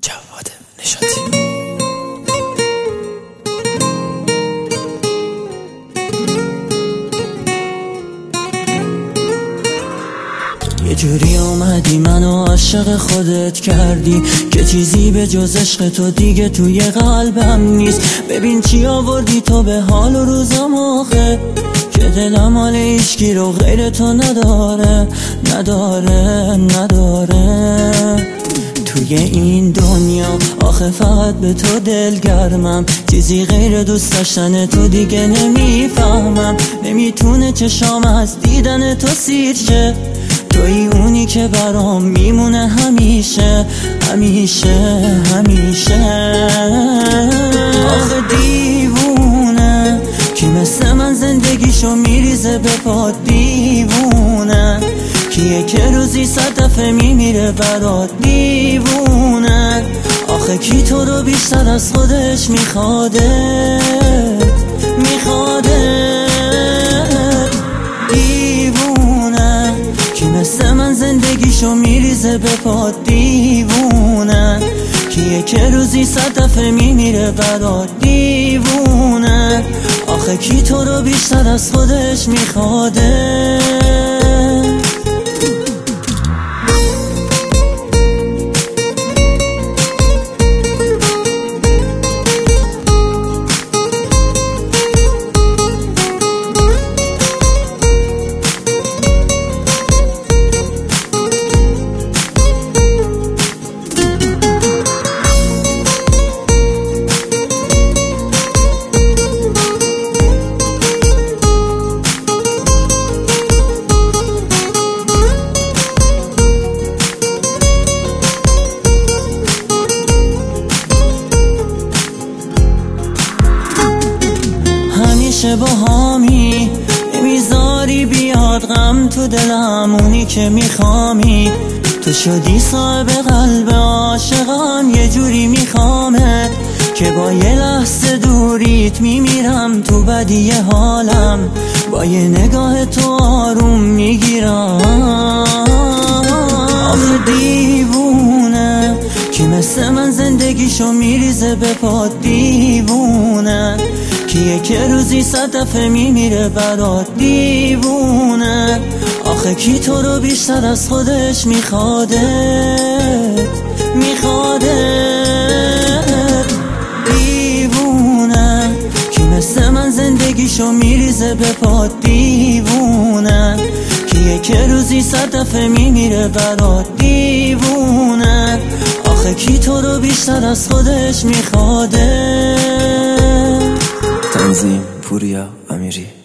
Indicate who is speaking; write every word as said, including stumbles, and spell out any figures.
Speaker 1: جواد نشاطی. یه جوری اومدی منو عاشق خودت کردی که چیزی به جز عشق تو دیگه توی قلبم نیست. ببین چی آوردی تو به حال و روزم آخه، که دلم حال هیچکی رو غیر تو نداره نداره نداره. توی این دنیا آخه فقط به تو دلگرمم، چیزی غیر دوست داشتن تو دیگه نمیفهمم. نمیتونه چشام از دیدن تو سیر شه، توی اونی که برام میمونه همیشه همیشه همیشه. آخه دیوونه کی مثل من زندگیشو میریزه به پا، دیوونه کیه که روزی صد دفعه میمیره برات، دیوونه آخه کی تو رو بیشتر از خودش میخواده میخواده. دیوونه کی مثل من زندگیشو میریزه به پا، دیوونه کیه که روزی صد دفعه میمیره برات، دیوونه آخه کی تو رو بیشتر از خودش میخواده. با هامی نمیذاری بیاد غم تو دلم، اونی که میخوامی تو شدی صاحب قلب عاشقم. یه جوری میخوامت که با یه لحظه دوریت میمیرم تو بدی حالم، با یه نگاه تو آروم میگیرم. آخه دیوونه کی مثل من زندگیشو میریزه به پا، دیوونه کیه که روزی صد دفعه میمیره برات، دیوونه آخه کی تو رو بیشتر از خودش میخواده میخواده. دیوونه کی مثل من زندگیشو میریزه به پا، دیوونه کیه که روزی صد دفعه میمیره برات، دیوونه آخه کی تو رو بیشتر از خودش میخواده. تنظیم پوریا امیری.